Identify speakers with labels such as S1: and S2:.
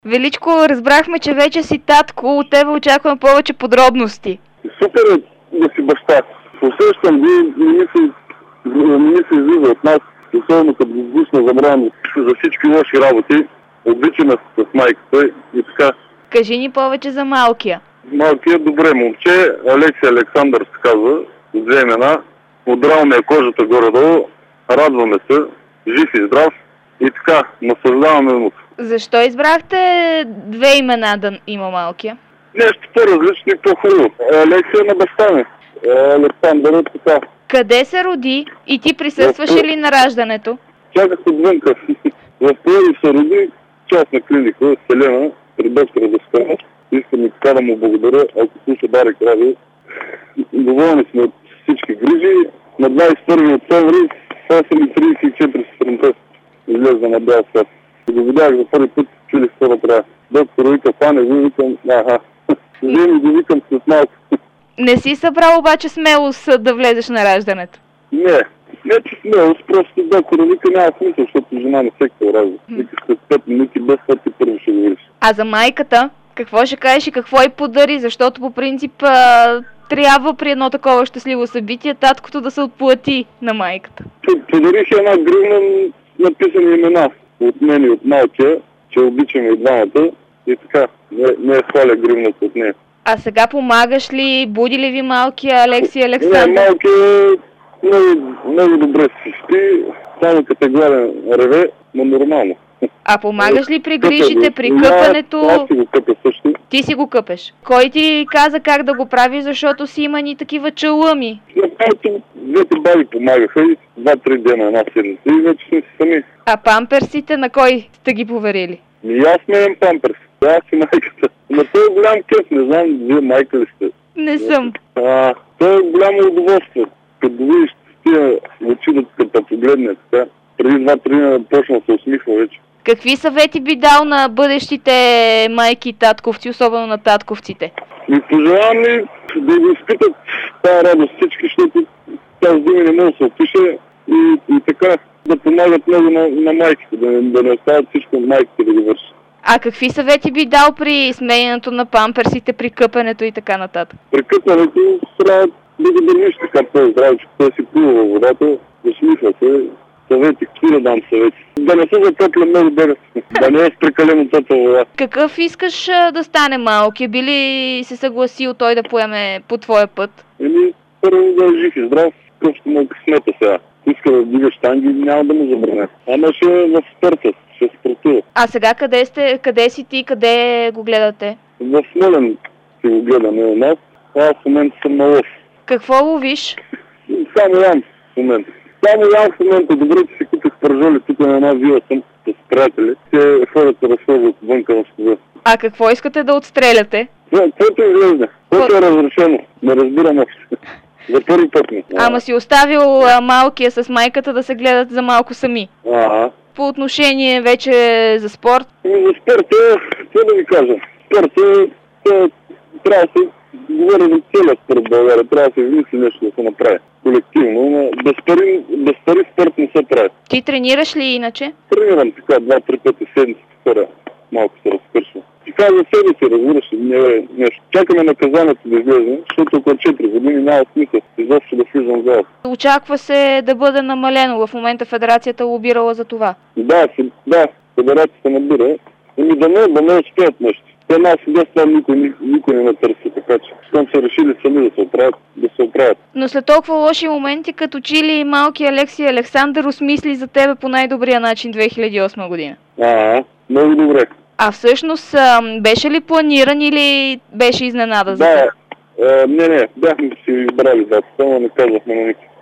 S1: Величко, разбрахме, че вече си татко. От тебе очаквам повече подробности.
S2: Супер е да си баща. Усещам ги, не ми се излиза от нас, особено като го гусна забравям за всички лоши работи. Обичаме с майката и така.
S1: Кажи ни повече за малкия.
S2: Малкият добре момче, Алексия Александър се казва, от две имена. Удрал ми е кожата горе-долу, радваме се, жив и здрав и така, наслаждаваме му.
S1: Защо избрахте две имена да има малкия?
S2: Нещо по-различно и по-хубаво. Алексия на баща ми. Александър е така.
S1: Къде се роди и ти присъстваше ли на раждането?
S2: Чаках отвънка. В Пловдив се роди частна клиника, Селена, при доктора Даскалов. Искам и така да му благодаря, ако слуша Дарик радио. Доволни сме от всички грижи. На 21 октомври 8:34 сутринта излезна на бял свят. Го видях за първи път, чули какво да трябва. Доктор вика, пане го, викам, вземи го, викам след малко. Не
S1: си събрал обаче смелост да влезеш на раждането?
S2: Не че смелост, просто доктор вика, няма смисъл, защото жена не всеки ражда. Вика след 5 минути, без това ти първо ще го видиш.
S1: А за майката? Какво ще кажеш и какво й подари? Защото по принцип трябва при едно такова щастливо събитие таткото да се отплати на майката.
S2: Подарих една гривна написани имена от мен и от малкия, че обичаме и двамата и така, не е хваля гривната от нея.
S1: А сега помагаш ли? Буди ли ви малкия Алексия Александър?
S2: Не, малкия много добре си спи, само като е гладен реве, но нормално.
S1: А помагаш ли при грижите, при къпането?
S2: Аз си го къпя също.
S1: Ти си го къпеш. Кой ти каза как да го прави, защото си има ни такива чалъми?
S2: Двете баби помагаха и 2-3 дена една седмица и вече сме си сами.
S1: А памперсите на кой сте ги поверили?
S2: И аз сменям памперс. Аз и майката. Но той е голям кеф, не знам, вие майка ли сте?
S1: Не съм.
S2: Това е голямо удоволствие. Като видиш тия очи, като погледне така. Преди 2-3 дена почна да се усмихва вече.
S1: Какви съвети би дал на бъдещите майки и татковци, особено на татковците?
S2: И пожелавам ли да го изпитат тази радост всички, защото тази думи не може да се опише и така да помагат много на майките, да не оставят всичко от майките да ги вършат.
S1: А какви съвети би дал при сменянето на памперсите, при къпенето и така нататък?
S2: При къпенето трябва да го държиш така по-здраво, че той си плува във водата, да смисля се. Съвети, какви да дам съвети? Да не се затопля много дърс, да не е с прекалено топла вода.
S1: Какъв искаш да стане малки? Би ли се съгласил той да поеме по твоя път?
S2: Първо да е жив и здрав, просто му късмета сега. Иска да дига щанги, няма да му забране. Ама ще е в спорта, ще спортува.
S1: А сега къде си ти, къде го гледате?
S2: В Смолян си го гледаме у нас, аз в момента съм на лов.
S1: Какво ловиш?
S2: Само ям в момента. Само ям в момента, добре, че си купих пържоли, тук на една вила съм с приятели. Те хората разходят вънка на студа.
S1: А какво искате да отстреляте?
S2: Каквото изглежда, което е разрешено, не разбирам още. За първи път ми.
S1: Ама си оставил малкия с майката да се гледат за малко сами. По отношение вече за спорт?
S2: За спорт какво да ви кажа? Спорт трябва да се говоря за целия спорт в България, трябва да се измисли нещо да се направи колективно, но без пари спорт не се прави.
S1: Ти тренираш ли иначе?
S2: Тренирам така 2-3 пъти седмици, малко се разкършва. Така за себе си, разбираш, не е нещо. Чакаме наказанието да излезе, защото около 4 години няма смисъл изобщо да влизам в залата.
S1: Очаква се да бъде намалено. В момента федерацията лобирала за това.
S2: Да, федерацията набира. Да не успеят нещо. Те нас и без това никой не натърси, така че щом са решили сами да се оправят.
S1: Но след толкова лоши моменти, като че ли малки Алексия Александър осмисли за тебе по най-добрия начин 2008 година.
S2: Много добре.
S1: А всъщност беше ли планиран или беше изненада за
S2: теб? Не, бяхме си избрали датата, но не казахме на никой.